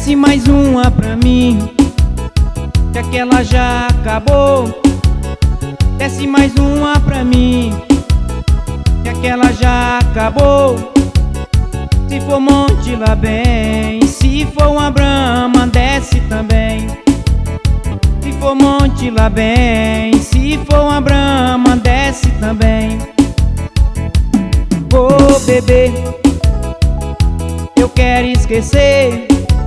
Desce mais uma pra mim, que aquela já acabou. Desce mais uma pra mim, que aquela já acabou. Se for monte, lá bem. Se for uma brama, desce também. Se for monte, lá bem. Se for uma brama, desce também. Ô bebê, eu quero esquecer.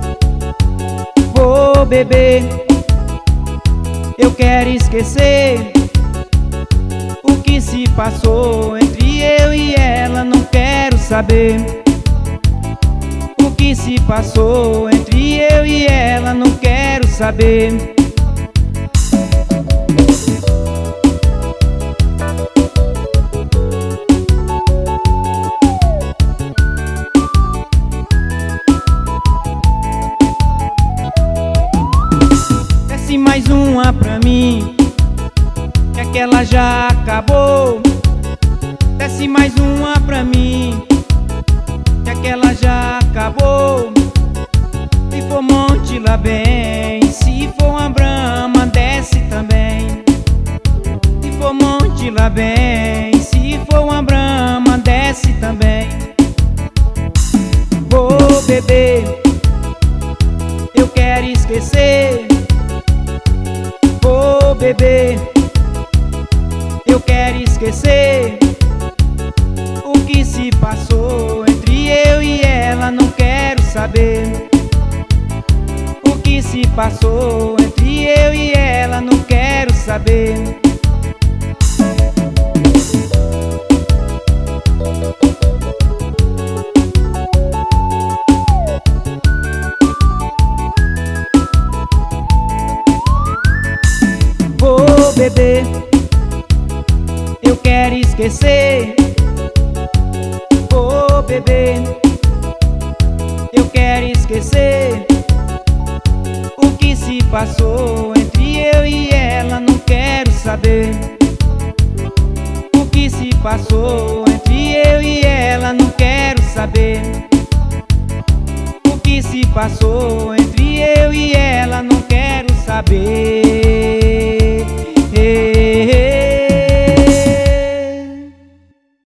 Ô bebê, eu quero esquecer o que se passou entre eu e ela. Não quero saber o que se passou entre eu e ela. Não quero saber. Desce mais uma pra mim, que aquela já acabou. Desce mais uma pra mim, que aquela já acabou. Se for monte, lá bem. Se for uma brama, desce também. Se for monte, lá bem. Se for uma brama, desce também. Ô bebê, eu quero esquecer. Ô bebê, eu quero esquecer o que se passou entre eu e ela. Não quero saber o que se passou entre eu e ela. Não quero saber. Ô bebê, eu quero esquecer. Ô bebê, eu quero esquecer o que se passou entre eu e ela. Não quero saber o que se passou entre eu e ela. Não quero saber o que se passou entre eu e ela. Não quero saber.